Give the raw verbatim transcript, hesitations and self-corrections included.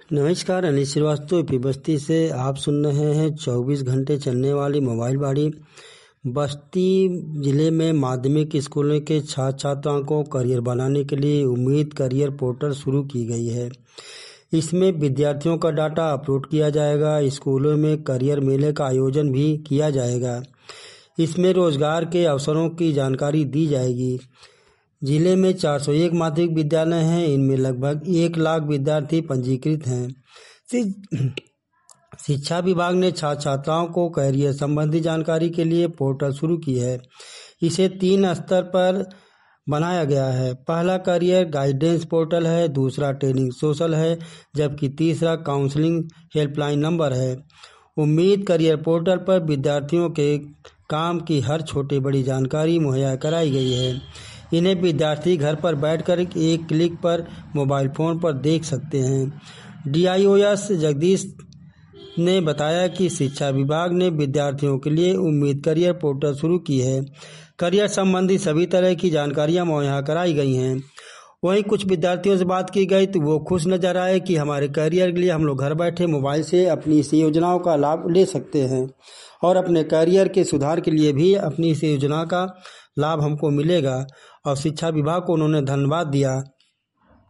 नमस्कार, अनिल श्रीवास्तव पी बस्ती से आप सुन रहे हैं चौबीस घंटे चलने वाली मोबाइल बाड़ी। बस्ती ज़िले में माध्यमिक स्कूलों के छात्र छात्राओं को करियर बनाने के लिए उम्मीद करियर पोर्टल शुरू की गई है। इसमें विद्यार्थियों का डाटा अपलोड किया जाएगा। स्कूलों में करियर मेले का आयोजन भी किया जाएगा। इसमें रोजगार के अवसरों की जानकारी दी जाएगी। जिले में चार सौ एक माध्यमिक विद्यालय हैं। इनमें लगभग एक लाख विद्यार्थी पंजीकृत हैं। शिक्षा विभाग ने छात्र छात्राओं को करियर संबंधी जानकारी के लिए पोर्टल शुरू की है। इसे तीन स्तर पर बनाया गया है। पहला करियर गाइडेंस पोर्टल है, दूसरा ट्रेनिंग सोशल है, जबकि तीसरा काउंसलिंग हेल्पलाइन नंबर है। उम्मीद करियर पोर्टल पर विद्यार्थियों के काम की हर छोटी बड़ी जानकारी मुहैया कराई गई है। इन्हें विद्यार्थी घर पर बैठकर एक क्लिक पर मोबाइल फ़ोन पर देख सकते हैं। D I O S Jagdish ने बताया कि शिक्षा विभाग ने विद्यार्थियों के लिए उम्मीद करियर पोर्टल शुरू की है। करियर संबंधी सभी तरह की जानकारियां मुहैया कराई गई हैं। वहीं कुछ विद्यार्थियों से बात की गई तो वो खुश नजर आए कि हमारे करियर के लिए हम लोग घर बैठे मोबाइल से अपनी इस योजनाओं का लाभ ले सकते हैं और अपने करियर के सुधार के लिए भी अपनी इस योजना का लाभ हमको मिलेगा। और शिक्षा विभाग को उन्होंने धन्यवाद दिया।